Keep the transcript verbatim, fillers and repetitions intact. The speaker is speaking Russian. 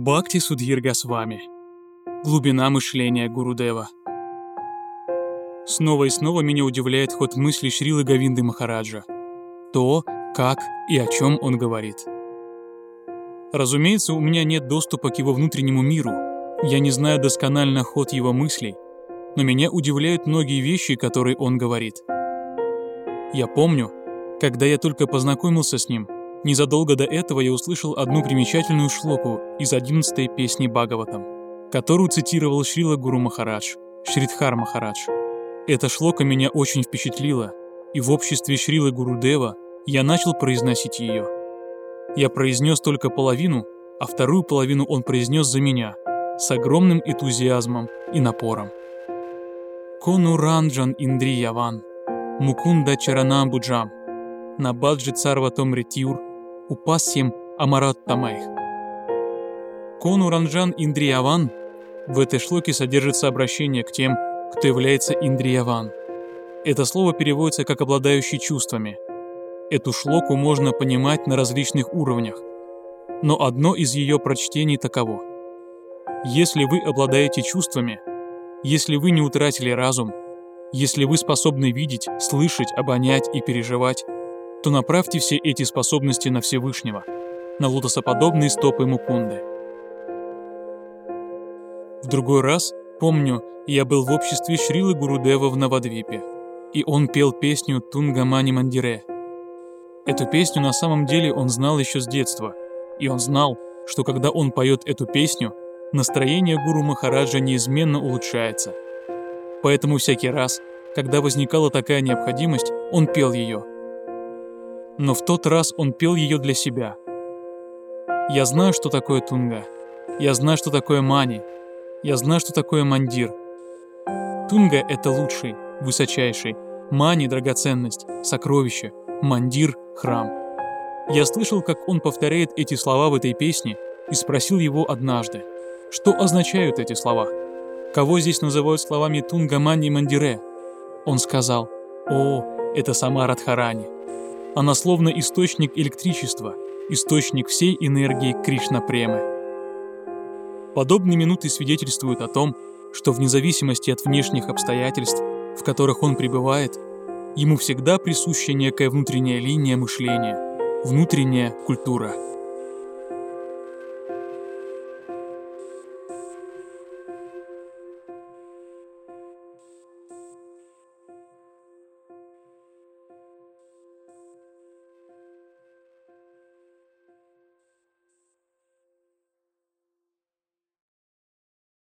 Бхакти Судхирга Свами. Глубина мышления Гурудева. Снова и снова меня удивляет ход мысли Шрилы Говинды Махараджа. То, как и о чем он говорит. Разумеется, у меня нет доступа к его внутреннему миру. Я не знаю досконально ход его мыслей, но меня удивляют многие вещи, которые он говорит. Я помню, когда я только познакомился с ним, незадолго до этого я услышал одну примечательную шлоку из одиннадцатой песни Бхагаватам, которую цитировал Шрила Гуру Махарадж, Шридхар Махарадж. Эта шлока меня очень впечатлила, и в обществе Шрилы Гурудева я начал произносить ее. Я произнес только половину, а вторую половину он произнес за меня, с огромным энтузиазмом и напором. Кону ранджан индрияван, мукунда чаранамбуджам, набаджи царватом ретюр, упасьем амараттамайх. Кону ранджан индрияван в этой шлоке содержится обращение к тем, кто является индрияван. Это слово переводится как «обладающий чувствами». Эту шлоку можно понимать на различных уровнях, но одно из ее прочтений таково. Если вы обладаете чувствами, если вы не утратили разум, если вы способны видеть, слышать, обонять и переживать, то направьте все эти способности на Всевышнего, на лотосоподобные стопы Мукунды. В другой раз, помню, я был в обществе Шрилы Гурудева в Навадвипе, и он пел песню «Тунгамани Мандире». Эту песню на самом деле он знал еще с детства, и он знал, что когда он поет эту песню, настроение Гуру Махараджа неизменно улучшается. Поэтому всякий раз, когда возникала такая необходимость, он пел ее. Но в тот раз он пел ее для себя. Я знаю, что такое тунга. Я знаю, что такое мани. Я знаю, что такое мандир. Тунга — это лучший, высочайший. Мани — драгоценность, сокровище. Мандир — храм. Я слышал, как он повторяет эти слова в этой песне, и спросил его однажды, что означают эти слова. Кого здесь называют словами Тунга, Мани и Мандире? Он сказал: «О, это сама Радхарани. Она словно источник электричества, источник всей энергии Кришна-премы». Подобные минуты свидетельствуют о том, что вне зависимости от внешних обстоятельств, в которых он пребывает, ему всегда присуща некая внутренняя линия мышления, внутренняя культура.